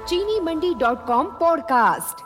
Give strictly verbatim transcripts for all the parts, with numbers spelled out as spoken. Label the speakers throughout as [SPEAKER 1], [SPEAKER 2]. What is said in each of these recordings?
[SPEAKER 1] चीनी Mandi dot com podcast.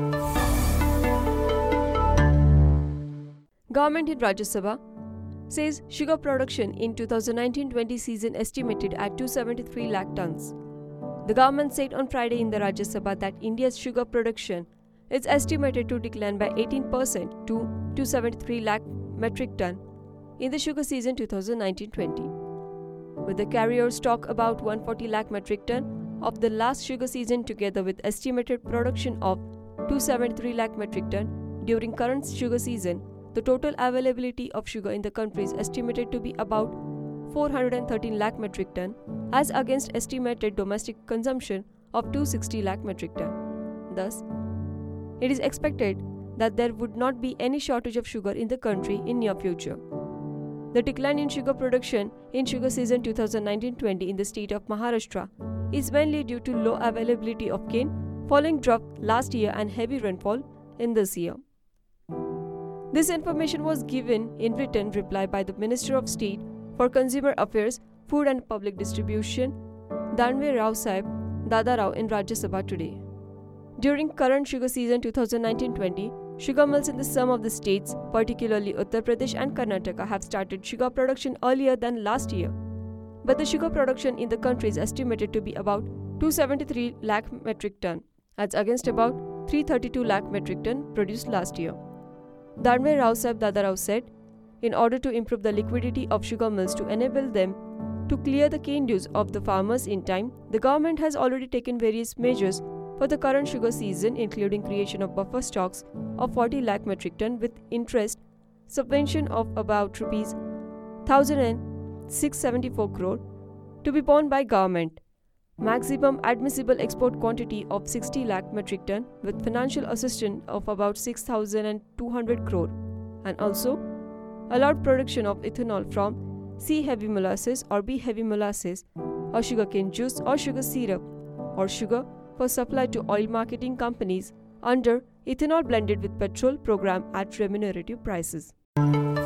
[SPEAKER 2] Government in Rajya Sabha says sugar production in twenty nineteen twenty season estimated at two hundred seventy-three lakh tons. The government said on Friday in the Rajya Sabha that India's sugar production is estimated to decline by eighteen percent to two hundred seventy-three lakh metric ton in the sugar season twenty nineteen twenty. With the carryover stock about one hundred forty lakh metric ton of the last sugar season together with estimated production of two hundred seventy-three lakh metric ton during current sugar season, the total availability of sugar in the country is estimated to be about four hundred thirteen lakh metric ton as against estimated domestic consumption of two hundred sixty lakh metric ton. Thus, it is expected that there would not be any shortage of sugar in the country in near future. The decline in sugar production in sugar season twenty nineteen twenty in the state of Maharashtra is mainly due to low availability of cane following drought last year and heavy rainfall in this year. This information was given in written reply by the Minister of State for Consumer Affairs, Food and Public Distribution, Danve Rao Sahib Dada Rao in Rajya Sabha today. During current sugar season twenty nineteen twenty, sugar mills in the some of the states, particularly Uttar Pradesh and Karnataka, have started sugar production earlier than last year. But the sugar production in the country is estimated to be about two hundred seventy-three lakh metric ton, as against about three hundred thirty-two lakh metric ton produced last year. Danve Rao Sahib Dada Rao said, in order to improve the liquidity of sugar mills to enable them to clear the cane dues of the farmers in time, the government has already taken various measures for the current sugar season, including creation of buffer stocks of forty lakh metric ton with interest subvention of about rupees one thousand six hundred seventy-four crore to be borne by government, maximum admissible export quantity of sixty lakh metric ton with financial assistance of about six thousand two hundred crore, and also allowed production of ethanol from C heavy molasses or B heavy molasses or sugarcane juice or sugar syrup or sugar for supply to oil marketing companies under ethanol blended with petrol program at remunerative prices.